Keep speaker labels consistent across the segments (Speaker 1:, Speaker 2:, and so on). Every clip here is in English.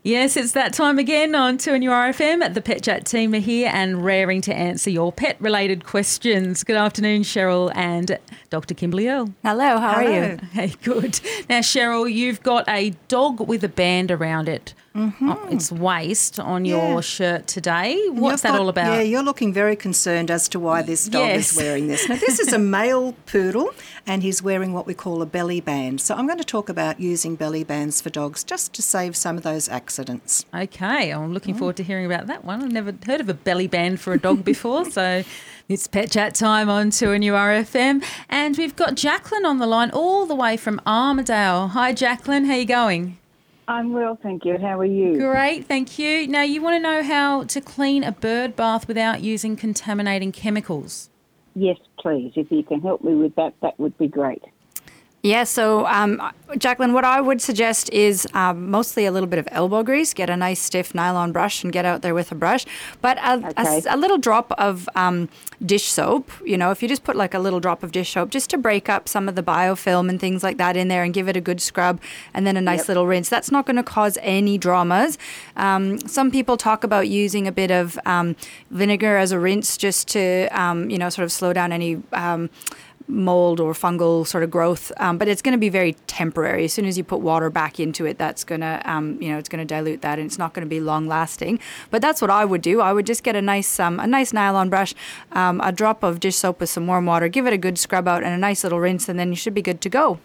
Speaker 1: Yes, it's that time again on 2NURFM. The Pet Chat team are here and raring to answer your pet-related questions. Good afternoon, Cheryl and Dr. Kimberly Earle.
Speaker 2: Hello, how are you?
Speaker 1: Hey, good. Now, Cheryl, you've got a dog with a band around it. Its waist on your shirt today. What's that all about?
Speaker 3: Yeah, you're looking very concerned as to why this dog is wearing this. Now, this is a male poodle and he's wearing what we call a belly band. So I'm going to talk about using belly bands for dogs just to save some of those accidents.
Speaker 1: Okay, I'm looking forward to hearing about that one. I've never heard of a belly band for a dog before, so it's Pet Chat time on 2NURFM. And we've got Jacqueline on the line all the way from Armidale. Hi, Jacqueline, how are you going?
Speaker 4: I'm well, thank you. How are you?
Speaker 1: Great, thank you. Now, you want to know how to clean a bird bath without using contaminating chemicals?
Speaker 4: Yes, please. If you can help me with that, that would be great.
Speaker 2: Yeah, so Jacqueline, what I would suggest is mostly a little bit of elbow grease. Get a nice stiff nylon brush and get out there with a brush. But a little drop of dish soap, you know, if you just put like a little drop of dish soap just to break up some of the biofilm and things like that in there and give it a good scrub and then a nice little rinse. That's not going to cause any dramas. Some people talk about using a bit of vinegar as a rinse just to, sort of slow down any mold or fungal sort of growth, but it's going to be very temporary. As soon as you put water back into it, that's going to, it's going to dilute that, and it's not going to be long lasting. But that's what I would do. I would just get a nice nylon brush, a drop of dish soap with some warm water, give it a good scrub out and a nice little rinse, and then you should be good to go.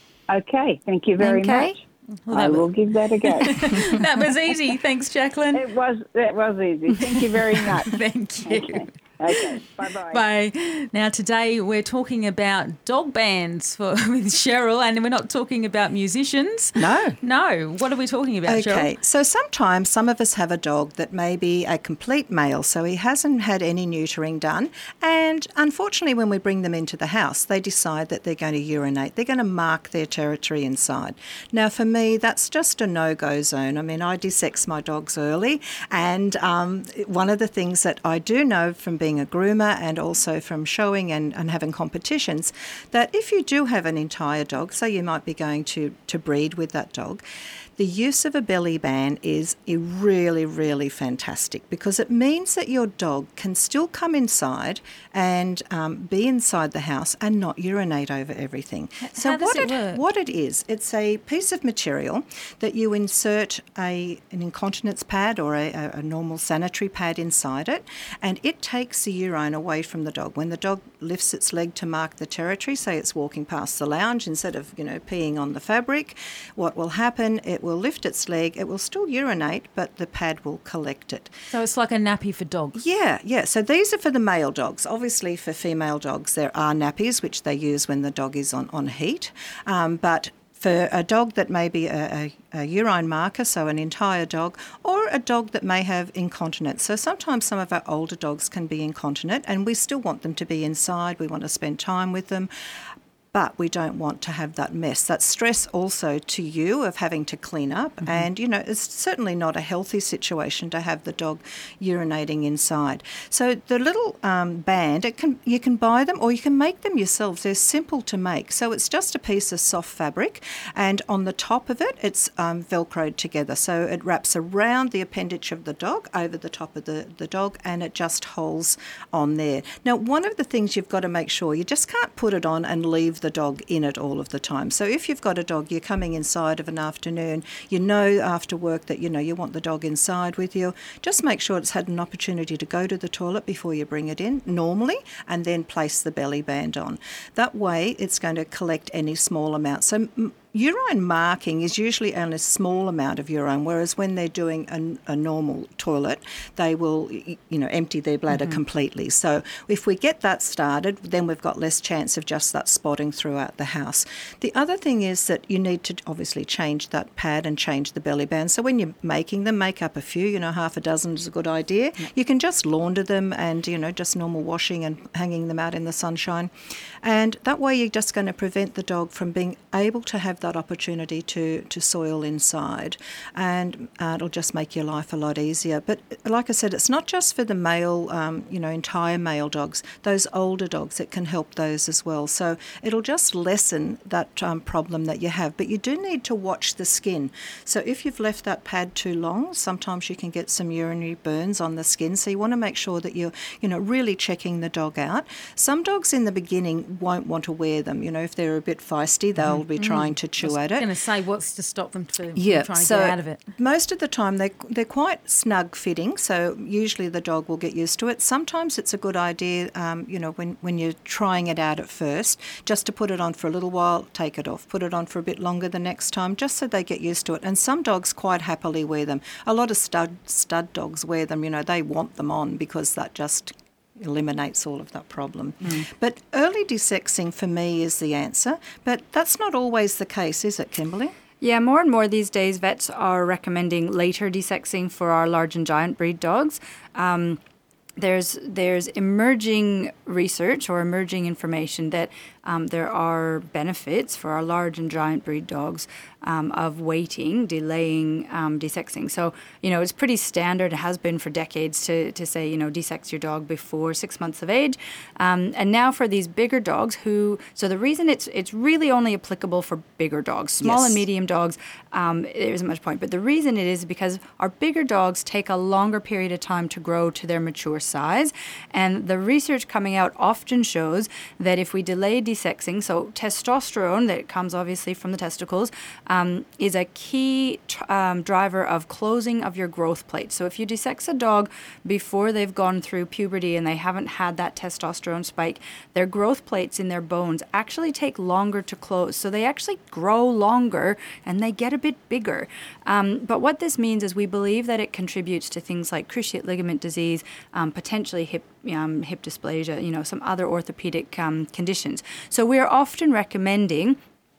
Speaker 4: Okay, thank you very much. Well, I will give that a go.
Speaker 1: That was easy. Thanks, Jacqueline.
Speaker 4: That was easy. Thank you very much.
Speaker 1: Thank you.
Speaker 4: Okay. Bye-bye.
Speaker 1: Bye. Now, today we're talking about dog bands with Cheryl, and we're not talking about musicians. No. What are we talking about, Cheryl?
Speaker 3: Okay, so sometimes some of us have a dog that may be a complete male, so he hasn't had any neutering done, and unfortunately when we bring them into the house, they decide that they're going to urinate. They're going to mark their territory inside. Now, for me, that's just a no-go zone. I mean, I de-sex my dogs early, and one of the things that I do know from being a groomer and also from showing and having competitions, that if you do have an entire dog, so you might be going to breed with that dog, the use of a belly band is really, really fantastic because it means that your dog can still come inside and be inside the house and not urinate over everything.
Speaker 1: How does it work?
Speaker 3: What it is, it's a piece of material that you insert an incontinence pad or a normal sanitary pad inside it, and it takes the urine away from the dog. When the dog lifts its leg to mark the territory, say it's walking past the lounge, instead of peeing on the fabric, what will happen, it will lift its leg, it will still urinate, but the pad will collect it.
Speaker 1: So it's like a nappy for dogs?
Speaker 3: Yeah. So these are for the male dogs. Obviously for female dogs there are nappies, which they use when the dog is on heat. But for a dog that may be a urine marker, so an entire dog, or a dog that may have incontinence. So sometimes some of our older dogs can be incontinent and we still want them to be inside. We want to spend time with them. But we don't want to have that mess. That stress also to you of having to clean up. Mm-hmm. And, it's certainly not a healthy situation to have the dog urinating inside. So the little band, you can buy them or you can make them yourselves. They're simple to make. So it's just a piece of soft fabric, and on the top of it, it's Velcroed together. So it wraps around the appendage of the dog, over the top of the dog, and it just holds on there. Now, one of the things you've got to make sure, you just can't put it on and leave the dog in it all of the time. So if you've got a dog, you're coming inside of an afternoon, after work that you want the dog inside with you, just make sure it's had an opportunity to go to the toilet before you bring it in normally, and then place the belly band on. That way it's going to collect any small amount. So urine marking is usually only a small amount of urine, whereas when they're doing a normal toilet, they will, empty their bladder completely. So if we get that started, then we've got less chance of just that spotting throughout the house. The other thing is that you need to obviously change that pad and change the belly band. So when you're making them, make up a few, half a dozen is a good idea. Yep. You can just launder them and, just normal washing and hanging them out in the sunshine. And that way you're just going to prevent the dog from being able to have have that opportunity to soil inside, and it'll just make your life a lot easier. But like I said, it's not just for the male, entire male dogs. Those older dogs, it can help those as well. So it'll just lessen that problem that you have. But you do need to watch the skin. So if you've left that pad too long, sometimes you can get some urinary burns on the skin. So you want to make sure that you're, really checking the dog out. Some dogs in the beginning won't want to wear them. If they're a bit feisty, they'll be trying to chew at it.
Speaker 1: I was going to say, what's to stop them from trying to get out of it?
Speaker 3: Most of the time they're quite snug fitting, so usually the dog will get used to it. Sometimes it's a good idea, when you're trying it out at first, just to put it on for a little while, take it off, put it on for a bit longer the next time, just so they get used to it. And some dogs quite happily wear them. A lot of stud dogs wear them, they want them on because that just eliminates all of that problem. But early desexing for me is the answer, but that's not always the case, is it, Kimberly?
Speaker 2: Yeah, more and more these days vets are recommending later desexing for our large and giant breed dogs. There's emerging research or emerging information that there are benefits for our large and giant breed dogs of delaying desexing. So, it's pretty standard, it has been for decades to say, desex your dog before 6 months of age. And now for these bigger dogs so the reason it's really only applicable for bigger dogs, small and medium dogs, there isn't much point. But the reason it is because our bigger dogs take a longer period of time to grow to their mature size. And the research coming out often shows that if we delay desexing, so testosterone that comes obviously from the testicles, is a key driver of closing of your growth plate. So if you desex a dog before they've gone through puberty and they haven't had that testosterone spike, their growth plates in their bones actually take longer to close. So they actually grow longer and they get a bit bigger. But what this means is we believe that it contributes to things like cruciate ligament disease, potentially hip dysplasia, some other orthopedic conditions. So we are often recommending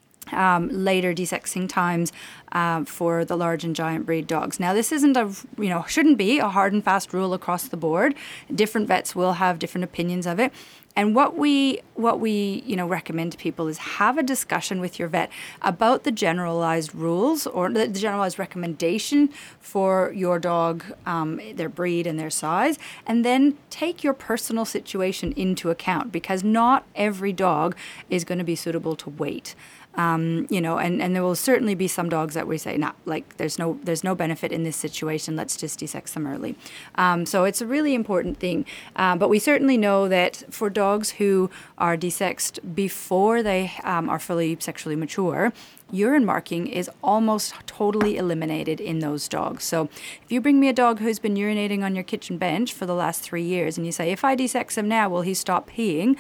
Speaker 2: later desexing times for the large and giant breed dogs. Now, this isn't shouldn't be a hard and fast rule across the board. Different vets will have different opinions of it. And what we recommend to people is have a discussion with your vet about the generalized rules or the generalized recommendation for your dog, their breed and their size, and then take your personal situation into account because not every dog is going to be suitable to wait. And there will certainly be some dogs that we say, there's no benefit in this situation. Let's just desex them early. So it's a really important thing. But we certainly know that for dogs who are desexed before they are fully sexually mature, urine marking is almost totally eliminated in those dogs. So if you bring me a dog who's been urinating on your kitchen bench for the last 3 years and you say, if I desex him now, will he stop peeing?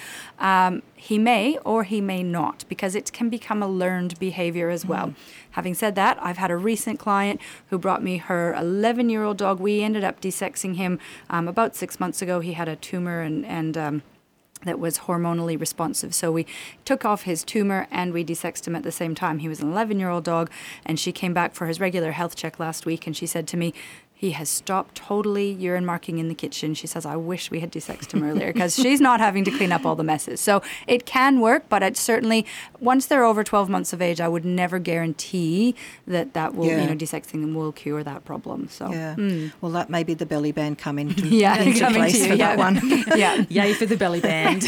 Speaker 2: He may or he may not, because it can become a learned behavior as well. Having said that, I've had a recent client who brought me her 11-year-old dog. We ended up desexing him about 6 months ago. He had a tumor and that was hormonally responsive. So we took off his tumor and we desexed him at the same time. He was an 11-year-old dog, and she came back for his regular health check last week, and she said to me, he has stopped totally urine marking in the kitchen. She says, I wish we had desexed him earlier because she's not having to clean up all the messes. So it can work, but it's certainly, once they're over 12 months of age, I would never guarantee that will, desexing them will cure that problem. So,
Speaker 3: well, that may be the belly band coming into
Speaker 2: coming
Speaker 3: place
Speaker 2: to you,
Speaker 3: for that one.
Speaker 1: Yay for the belly band.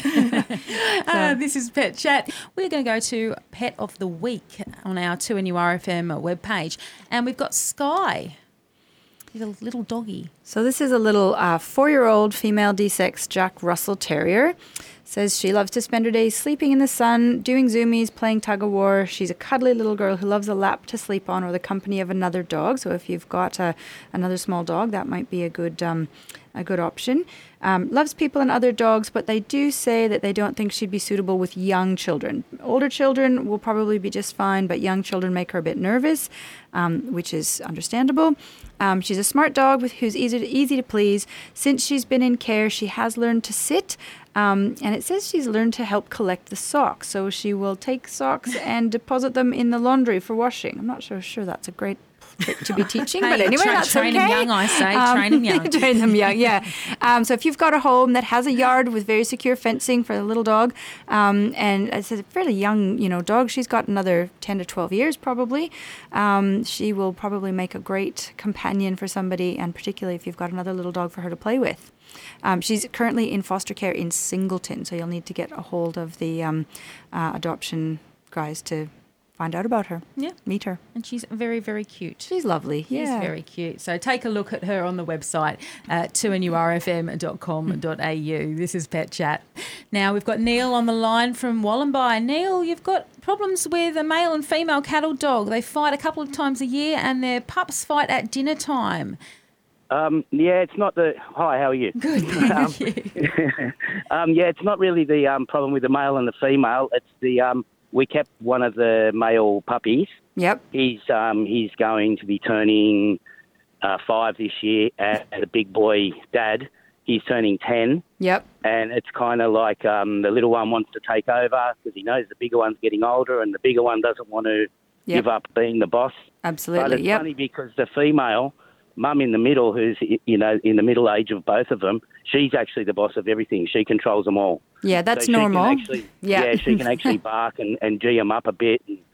Speaker 1: This is Pet Chat. We're going to go to Pet of the Week on our 2NURFM webpage, and we've got Sky. He's a little doggy.
Speaker 2: So this is a little 4-year-old female desexed Jack Russell Terrier. Says she loves to spend her days sleeping in the sun, doing zoomies, playing tug-of-war. She's a cuddly little girl who loves a lap to sleep on or the company of another dog. So if you've got another small dog, that might be a good option. Loves people and other dogs, but they do say that they don't think she'd be suitable with young children. Older children will probably be just fine, but young children make her a bit nervous, which is understandable. She's a smart dog who's easy to please. Since she's been in care, she has learned to sit, and it says she's learned to help collect the socks. So she will take socks and deposit them in the laundry for washing. I'm not so sure that's a great to be teaching.
Speaker 1: Hey,
Speaker 2: but anyway, that's
Speaker 1: train
Speaker 2: okay.
Speaker 1: them young, I say. Train them young.
Speaker 2: Train them young, yeah. So if you've got a home that has a yard with very secure fencing for the little dog, and it's a fairly young, dog, she's got another 10 to 12 years probably. She will probably make a great companion for somebody, and particularly if you've got another little dog for her to play with. She's currently in foster care in Singleton, so you'll need to get a hold of the adoption guys to find out about her. Yeah. Meet her.
Speaker 1: And she's very, very cute.
Speaker 2: She's lovely.
Speaker 1: She's very cute. So take a look at her on the website at 2nurfm.com.au. This is Pet Chat. Now we've got Neil on the line from Wollombi. Neil, you've got problems with a male and female cattle dog. They fight a couple of times a year and their pups fight at dinner time.
Speaker 5: It's not the... Hi, how are you?
Speaker 1: Good, thank you.
Speaker 5: It's not really the problem with the male and the female. It's the... we kept one of the male puppies.
Speaker 2: Yep.
Speaker 5: He's going to be turning 5 this year, and a big boy dad, he's turning 10.
Speaker 2: Yep.
Speaker 5: And it's kind of like the little one wants to take over because he knows the bigger one's getting older, and the bigger one doesn't want to give up being the boss.
Speaker 2: Absolutely,
Speaker 5: But it's funny because the female... Mum in the middle, who's, in the middle age of both of them, she's actually the boss of everything. She controls them all.
Speaker 2: Yeah, that's normal.
Speaker 5: She can actually bark and gee them up a bit. And,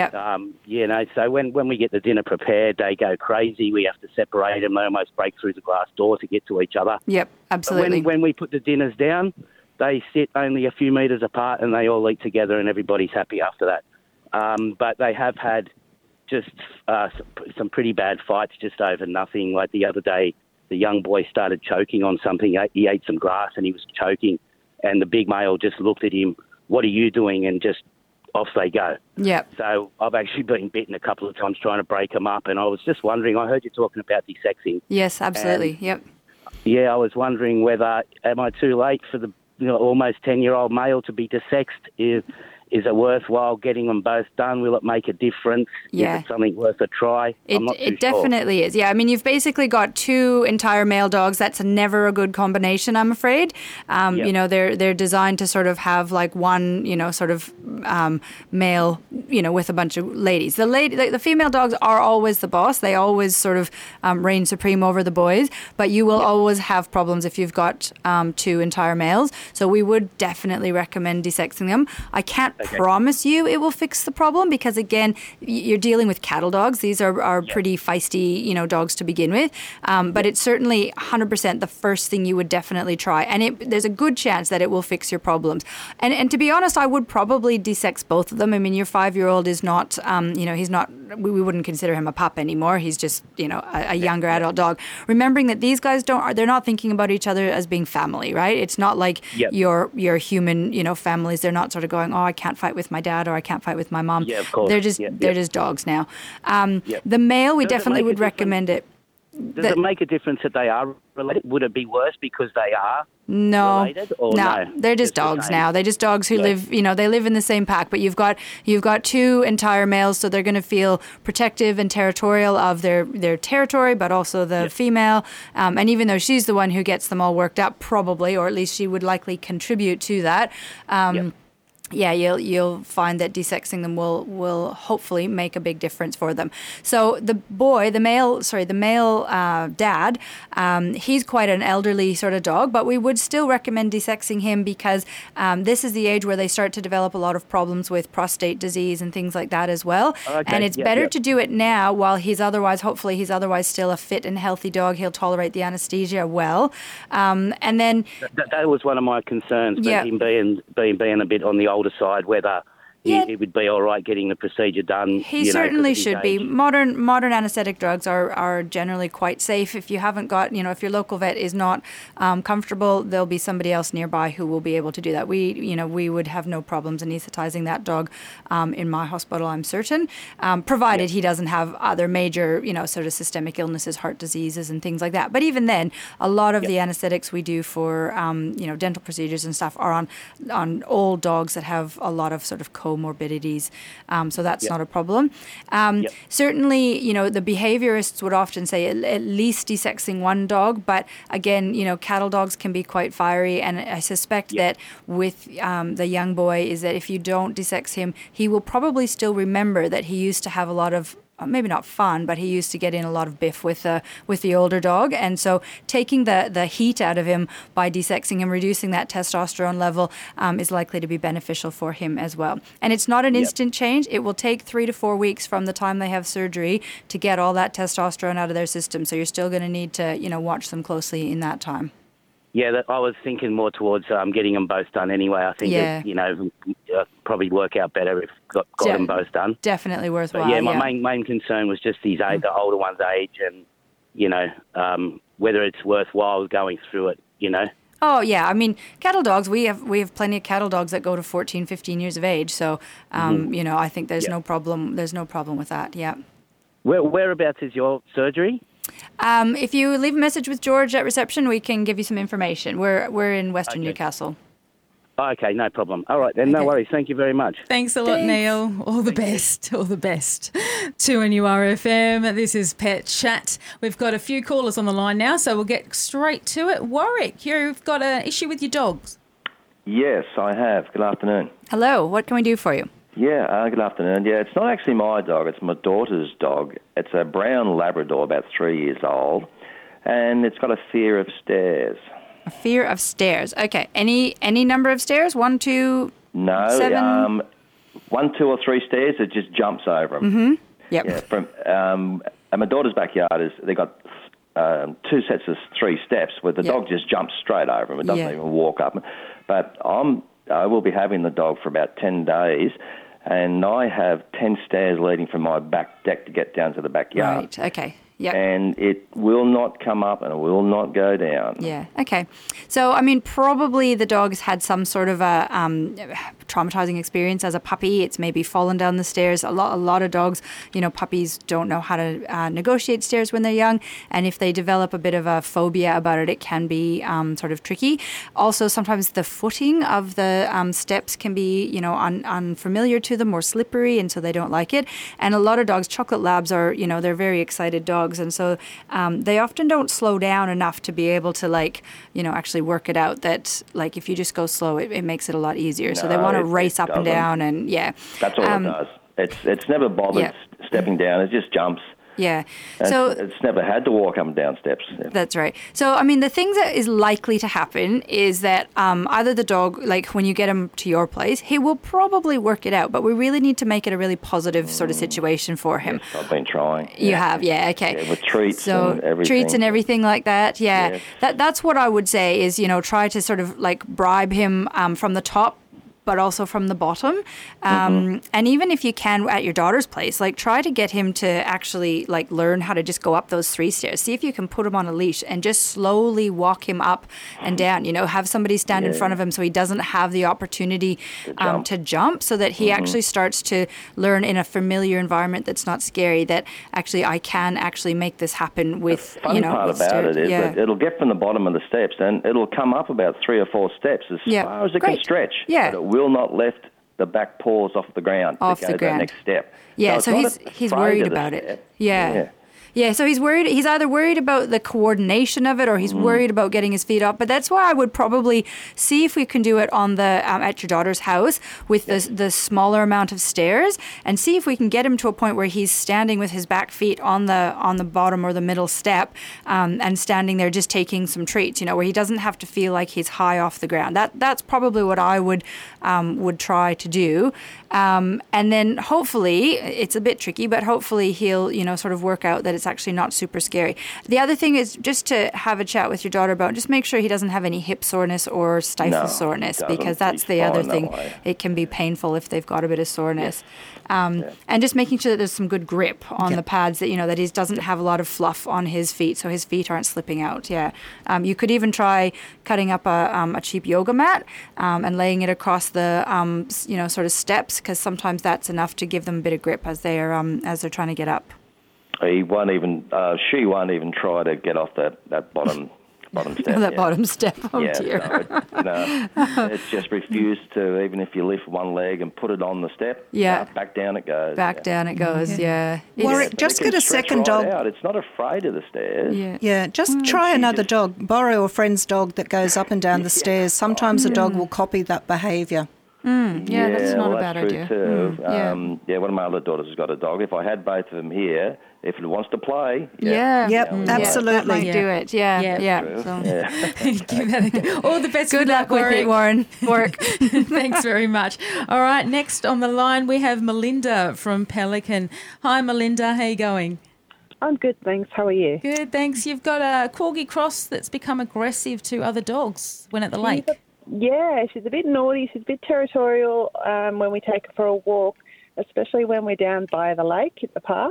Speaker 5: so when we get the dinner prepared, they go crazy. We have to separate them. They almost break through the glass door to get to each other.
Speaker 2: Yep, absolutely.
Speaker 5: When we put the dinners down, they sit only a few metres apart and they all eat together and everybody's happy after that. But they have had... just some pretty bad fights just over nothing. Like the other day, the young boy started choking on something. He ate some grass and he was choking. And the big male just looked at him, "What are you doing?" And just off they go.
Speaker 2: Yep.
Speaker 5: So I've actually been bitten a couple of times trying to break them up. And I was just wondering, I heard you talking about desexing.
Speaker 2: Yes, absolutely. Yep.
Speaker 5: Yeah, I was wondering whether, am I too late for the almost 10-year-old male to be desexed? Is it worthwhile getting them both done? Will it make a difference?
Speaker 2: Yeah.
Speaker 5: Is it something worth a try? I'm not too sure.
Speaker 2: It definitely is. Yeah, I mean, you've basically got 2 entire male dogs. That's never a good combination, I'm afraid. They're designed to sort of have like one, male, with a bunch of ladies. The female dogs are always the boss. They always sort of reign supreme over the boys. But you will always have problems if you've got 2 entire males. So we would definitely recommend desexing them. I can't promise you it will fix the problem because, again, you're dealing with cattle dogs. These are pretty feisty, dogs to begin with. But it's certainly 100% the first thing you would definitely try. And there's a good chance that it will fix your problems. And to be honest, I would probably desex both of them. I mean, your 5-year-old is not, he's not, we wouldn't consider him a pup anymore. He's just, a younger adult dog. Remembering that these guys they're not thinking about each other as being family, right? It's not like your human, families. They're not sort of going, oh, I can't fight with my dad or I can't fight with my mom.
Speaker 5: Yeah, of course.
Speaker 2: They're just dogs now. The male, we definitely would recommend it.
Speaker 5: Does it make a difference that they are related? Would it be worse because they are related? Or no,
Speaker 2: they're just dogs now. They're just dogs who live, they live in the same pack. But you've got 2 entire males, so they're going to feel protective and territorial of their territory, but also the female. And even though she's the one who gets them all worked up, probably, or at least she would likely contribute to that. You'll find that desexing them will hopefully make a big difference for them. So the male dad, he's quite an elderly sort of dog, but we would still recommend desexing him because this is the age where they start to develop a lot of problems with prostate disease and things like that as well. Okay. And it's better to do it now while hopefully he's otherwise still a fit and healthy dog. He'll tolerate the anesthesia well. And then...
Speaker 5: That was one of my concerns, but him being a bit on the older side, whether it would be all right getting the procedure done.
Speaker 2: He certainly should be. Modern anesthetic drugs are generally quite safe. If you haven't got, if your local vet is not comfortable, there'll be somebody else nearby who will be able to do that. We would have no problems anesthetizing that dog in my hospital, I'm certain, provided he doesn't have other major, sort of systemic illnesses, heart diseases and things like that. But even then, a lot of the anesthetics we do for, dental procedures and stuff are on old dogs that have a lot of sort of comorbidities, so that's not a problem. Certainly, the behaviorists would often say at least desexing one dog, but again, cattle dogs can be quite fiery, and I suspect that with the young boy is that if you don't desex him, he will probably still remember that he used to have a lot of maybe not fun, but he used to get in a lot of biff with the older dog. And so taking the heat out of him by desexing him, reducing that testosterone level is likely to be beneficial for him as well. And it's not an instant change. It will take 3 to 4 weeks from the time they have surgery to get all that testosterone out of their system. So you're still going to need to, watch them closely in that time.
Speaker 5: Yeah, I was thinking more towards getting them both done anyway. I think it, probably work out better if got them both done.
Speaker 2: Definitely worthwhile.
Speaker 5: But my main concern was just the older one's age, and whether it's worthwhile going through it.
Speaker 2: Oh yeah, I mean, cattle dogs. We have plenty of cattle dogs that go to 14, 15 years of age. So I think there's no problem. There's no problem with that. Yeah.
Speaker 5: Whereabouts is your surgery?
Speaker 2: If you leave a message with George at reception, we can give you some information. We're in Western Newcastle.
Speaker 5: Okay, no problem. All right, then, no worries. Thank you very much.
Speaker 1: Thanks a lot, Neil. All the best. All the best. 2NURFM. This is Pet Chat. We've got a few callers on the line now, so we'll get straight to it. Warwick, you've got an issue with your dogs.
Speaker 6: Yes, I have. Good afternoon.
Speaker 2: Hello. What can we do for you?
Speaker 6: Yeah, good afternoon. Yeah, it's not actually my dog. It's my daughter's dog. It's a brown Labrador, about 3 years old, and it's got a fear of stairs.
Speaker 2: A fear of stairs. Okay. Any number of stairs? 1, 2,
Speaker 6: No,
Speaker 2: 7?
Speaker 6: 1, 2, or 3 stairs. It just jumps over them.
Speaker 2: Mm-hmm. Yep.
Speaker 6: Yeah. And my daughter's backyard they got 2 sets of 3 steps where the dog just jumps straight over them. It doesn't even walk up. But I will be having the dog for about 10 days. And I have 10 stairs leading from my back deck to get down to the backyard.
Speaker 2: Right, okay. Yep.
Speaker 6: And it will not come up and it will not go down.
Speaker 2: Yeah, okay. So, I mean, probably the dog's had some sort of a traumatizing experience as a puppy. It's maybe fallen down the stairs. A lot of dogs, puppies don't know how to negotiate stairs when they're young. And if they develop a bit of a phobia about it, it can be sort of tricky. Also, sometimes the footing of the steps can be, unfamiliar to them or slippery, and so they don't like it. And a lot of dogs, chocolate labs are, they're very excited dogs. And so they often don't slow down enough to be able to, actually work it out that, if you just go slow, it makes it a lot easier. So they want to race up and down and,
Speaker 6: That's all it does. It's never bothered stepping down. It just jumps.
Speaker 2: Yeah.
Speaker 6: So it's never had to walk up and down steps. Yeah.
Speaker 2: That's right. So, I mean, the thing that is likely to happen is that either the dog, when you get him to your place, he will probably work it out, but we really need to make it a really positive sort of situation for him.
Speaker 6: Yes, I've been trying.
Speaker 2: You have, okay.
Speaker 6: Yeah, with treats and everything.
Speaker 2: Treats and everything like that, yeah. Yes. That's what I would say is, try to sort of bribe him from the top, but also from the bottom. And even if you can at your daughter's place, try to get him to actually learn how to just go up those 3 stairs. See if you can put him on a leash and just slowly walk him up and down. Have somebody stand in front of him so he doesn't have the opportunity to jump, so that he actually starts to learn in a familiar environment that's not scary, that actually I can actually make this happen with,
Speaker 6: the fun part about it is that it'll get from the bottom of the steps and it'll come up about 3 or 4 steps as far as it can stretch.
Speaker 2: Yeah.
Speaker 6: But it will not lift the back paws off the ground to go to the next step.
Speaker 2: Yeah, so he's worried about it. Yeah, so he's worried. He's either worried about the coordination of it, or he's worried about getting his feet up. But that's why I would probably see if we can do it on the at your daughter's house with the smaller amount of stairs, and see if we can get him to a point where he's standing with his back feet on the bottom or the middle step, and standing there just taking some treats. Where he doesn't have to feel like he's high off the ground. That's probably what I would try to do, and then hopefully it's a bit tricky, but hopefully he'll sort of work out that it's actually not super scary. The other thing is just to have a chat with your daughter about, just make sure he doesn't have any hip soreness or stifle soreness, because that's the other thing. It can be painful if they've got a bit of soreness. And just making sure that there's some good grip on the pads, that that he doesn't have a lot of fluff on his feet, so his feet aren't slipping out. You could even try cutting up a cheap yoga mat and laying it across the sort of steps, because sometimes that's enough to give them a bit of grip as they're trying to get up.
Speaker 6: He won't even. She won't even try to get off that bottom step.
Speaker 2: Bottom step. Oh dear.
Speaker 6: No, it's just refused to. Even if you lift one leg and put it on the step, back down it goes.
Speaker 2: Back down it goes. Yeah.
Speaker 3: Warwick, just get a second dog.
Speaker 6: Out. It's not afraid of the stairs.
Speaker 3: Yeah. Just try another dog. Borrow a friend's dog that goes up and down the stairs. Sometimes a dog will copy that behaviour.
Speaker 2: Yeah, that's not a bad
Speaker 6: that's
Speaker 2: idea.
Speaker 6: true too. One of my other daughters has got a dog. If I had both of them here, if it wants to play,
Speaker 3: Absolutely.
Speaker 2: That might do it. Yeah.
Speaker 6: So.
Speaker 1: Give that a go. All the best.
Speaker 2: Good luck with it, Warren. Work.
Speaker 1: Thanks very much. All right, next on the line we have Melinda from Pelican. Hi, Melinda. How you going?
Speaker 7: I'm good, thanks. How are you?
Speaker 1: Good, thanks. You've got a Corgi Cross that's become aggressive to other dogs when at the lake.
Speaker 7: She's a bit naughty. She's a bit territorial when we take her for a walk, especially when we're down by the lake at the park.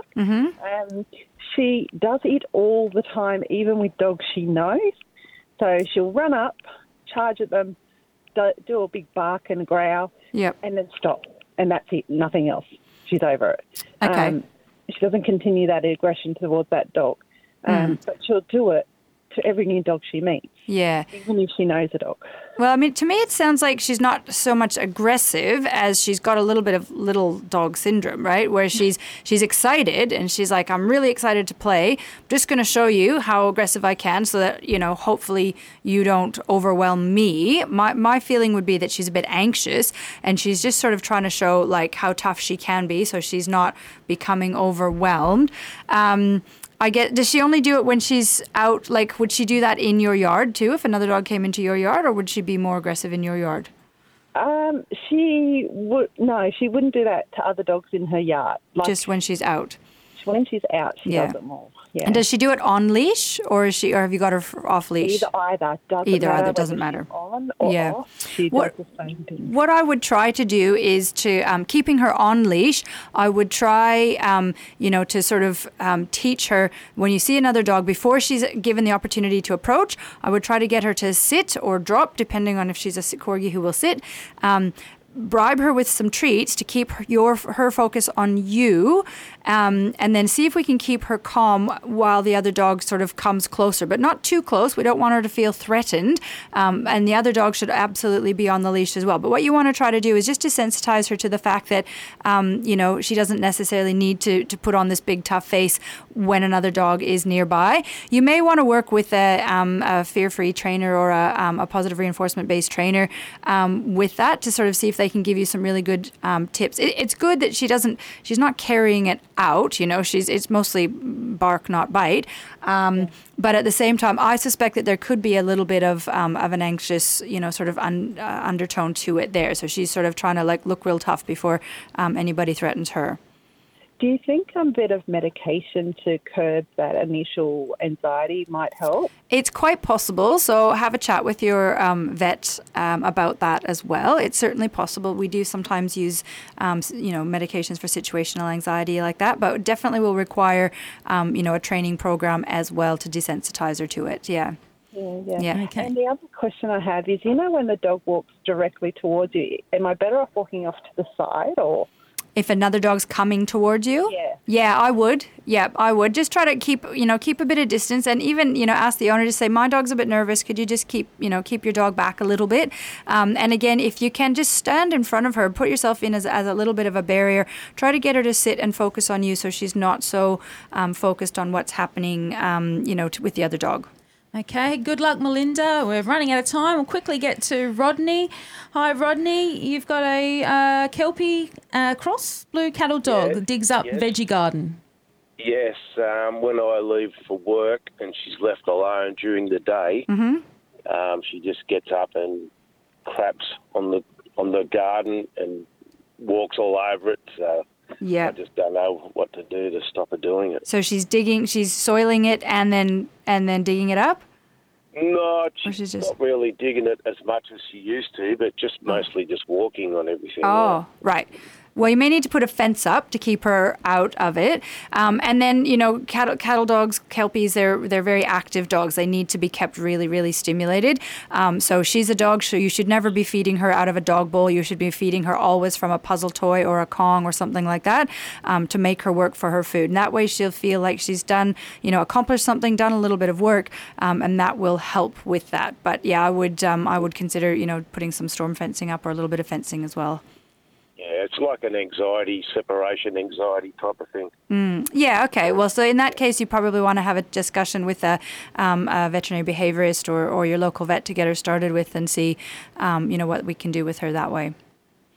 Speaker 7: She does it all the time, even with dogs she knows. So she'll run up, charge at them, do a big bark and growl, and then stop. And that's it, nothing else. She's over it.
Speaker 2: Okay.
Speaker 7: She doesn't continue that aggression towards that dog, but she'll do it to every new dog she meets.
Speaker 2: Yeah.
Speaker 7: Even if she knows a dog.
Speaker 2: Well, I mean, to me, it sounds like she's not so much aggressive as she's got a little bit of little dog syndrome, right? Where she's excited and she's like, I'm really excited to play. I'm just going to show you how aggressive I can so that, hopefully you don't overwhelm me. My feeling would be that she's a bit anxious and she's just sort of trying to show like how tough she can be so she's not becoming overwhelmed. Does she only do it when she's out? Like, would she do that in your yard too? If another dog came into your yard, or would she be more aggressive in your yard?
Speaker 7: She wouldn't do that to other dogs in her yard.
Speaker 2: Just when she's out.
Speaker 7: When she's out, she does it more. Yeah.
Speaker 2: And does she do it on leash, or have you got her off leash?
Speaker 7: Either doesn't matter. On or off, she does the same thing.
Speaker 2: What I would try to do is to keeping her on leash. I would try, to sort of teach her when you see another dog before she's given the opportunity to approach. I would try to get her to sit or drop, depending on if she's a corgi who will sit. Bribe her with some treats to keep her focus on you, and then see if we can keep her calm while the other dog sort of comes closer, but not too close. We don't want her to feel threatened, and the other dog should absolutely be on the leash as well. But what you want to try to do is just to sensitize her to the fact that, she doesn't necessarily need to put on this big tough face when another dog is nearby. You may want to work with a fear-free trainer or a positive reinforcement-based trainer with that to sort of see if they can give you some really good tips. It's good that she's not carrying it out, it's mostly bark, not bite. But at the same time, I suspect that there could be a little bit of an anxious, sort of undertone to it there. So she's sort of trying to look real tough before anybody threatens her.
Speaker 7: Do you think a bit of medication to curb that initial anxiety might help?
Speaker 2: It's quite possible. So have a chat with your vet about that as well. It's certainly possible. We do sometimes use, medications for situational anxiety like that, but definitely will require, a training program as well to desensitize her to it. Yeah.
Speaker 7: Yeah. Okay. And the other question I have is, when the dog walks directly towards you, am I better off walking off to the side or?
Speaker 2: If another dog's coming towards you? Yeah, I would. Yeah, I would. Just try to keep a bit of distance and even, ask the owner to say, my dog's a bit nervous. Could you just keep your dog back a little bit? And again, if you can just stand in front of her, put yourself in as a little bit of a barrier, try to get her to sit and focus on you so she's not so focused on what's happening, with the other dog.
Speaker 1: Okay, good luck, Melinda. We're running out of time. We'll quickly get to Rodney. Hi, Rodney. You've got a Kelpie cross blue cattle dog that digs up veggie garden.
Speaker 8: Yes, when I leave for work and she's left alone during the day, she just gets up and craps on the garden and walks all over it. So I just don't know what to do to stop her doing it.
Speaker 2: So she's soiling it and then digging it up?
Speaker 8: No, she's not really digging it as much as she used to, but just mostly just walking on everything.
Speaker 2: Oh, right. Well, you may need to put a fence up to keep her out of it. And then, cattle dogs, Kelpies, they're very active dogs. They need to be kept really, really stimulated. So she's a dog, so you should never be feeding her out of a dog bowl. You should be feeding her always from a puzzle toy or a Kong or something like that to make her work for her food. And that way she'll feel like she's done, accomplished something, done a little bit of work, and that will help with that. But yeah, I would consider, putting some storm fencing up or a little bit of fencing as well.
Speaker 8: Yeah, it's like an separation anxiety type of thing.
Speaker 2: Yeah, okay. Well, so in that case, you probably want to have a discussion with a veterinary behaviorist or your local vet to get her started with and see, what we can do with her that way.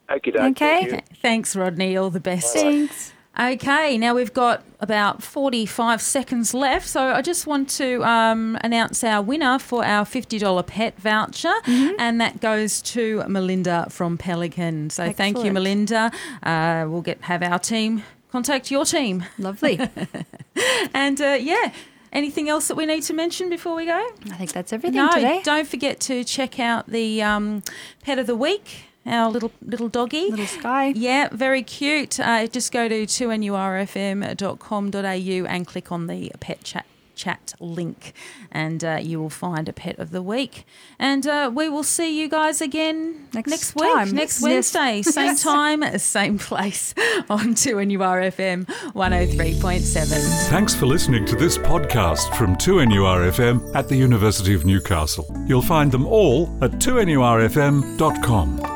Speaker 2: Okay.
Speaker 1: Thanks, Rodney. All the best.
Speaker 2: Thanks.
Speaker 1: Okay, now we've got about 45 seconds left, so I just want to announce our winner for our $50 pet voucher, and that goes to Melinda from Pelican. So Thank you, Melinda. We'll have our team contact your team.
Speaker 2: Lovely.
Speaker 1: And, anything else that we need to mention before we go?
Speaker 2: I think that's everything today.
Speaker 1: Don't forget to check out the Pet of the Week. Our little doggy.
Speaker 2: Little Sky.
Speaker 1: Yeah, very cute. Just go to 2nurfm.com.au and click on the pet chat link, and you will find a Pet of the Week. And we will see you guys again next week, next Wednesday, same time, same place on 2NURFM 103.7.
Speaker 9: Thanks for listening to this podcast from 2NURFM at the University of Newcastle. You'll find them all at 2NURFM.com.